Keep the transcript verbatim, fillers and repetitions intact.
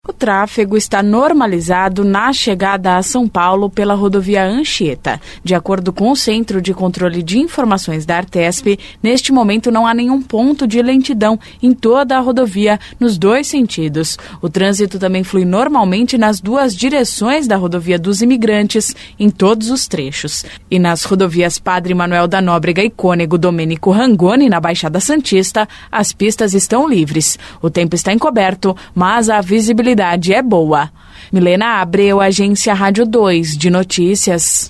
O tráfego está normalizado na chegada a São Paulo pela rodovia Anchieta. De acordo com o Centro de Controle de Informações da Artesp, neste momento não há nenhum ponto de lentidão em toda a rodovia, nos dois sentidos. O trânsito também flui normalmente nas duas direções da rodovia dos Imigrantes, em todos os trechos. E nas rodovias Padre Manuel da Nóbrega e Cônego Domênico Rangoni, na Baixada Santista, as pistas estão livres. O tempo está encoberto, mas a visibilidade é boa. Milena Abreu, Agência Rádio dois de Notícias.